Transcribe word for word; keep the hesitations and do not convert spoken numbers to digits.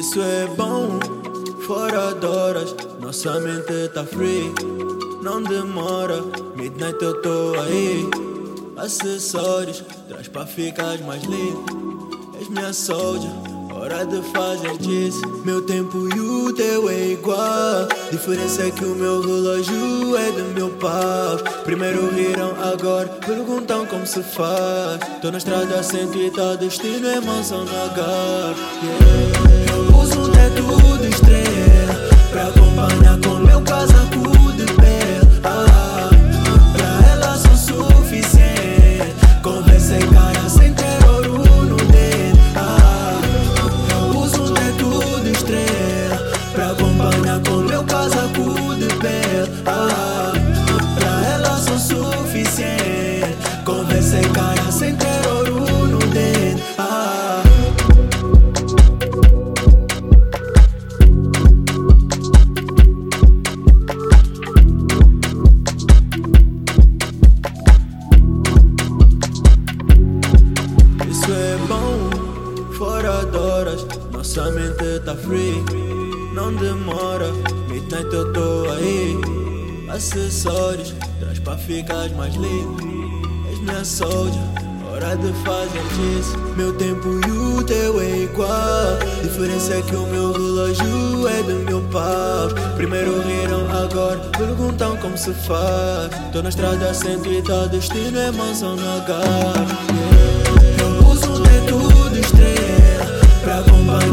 Isso é bom, fora de horas, nossa mente tá free. Não demora, midnight eu tô aí. Acessórios, traz pra ficar mais lindo. És minha soldier, hora de fazer disso. Meu tempo e o teu é igual. Diferença é que o meu relógio é de meu pau. Primeiro riram, agora perguntam como se faz. Tô na estrada cento e tal, destino é mansão na gar. Yeah. Eu uso um teto de estrela pra acompanhar com meu casaco de pele. Ah, pra ela sou suficiente. Conversa e cara sem ter ouro no dedo. Ah, eu uso um teto de estrela pra acompanhar com meu casaco de pele. Ah, pra ela sou suficiente. Conversa e cara sem ter ouro no dedo. Ah, isso é bom, fora de horas, nossa mente tá free. Não demora, midnight eu tô aí. Acessórios, traz pra ficar mais lindo. És minha soldier, hora de fazer disso. Meu tempo e o teu é igual. Diferença é que o meu relógio é do meu pau. Primeiro riram, agora perguntam como se faz. Tô na estrada cento e tal, destino é mansão na gar. Yeah. Eu uso um teto de estrela pra acompanhar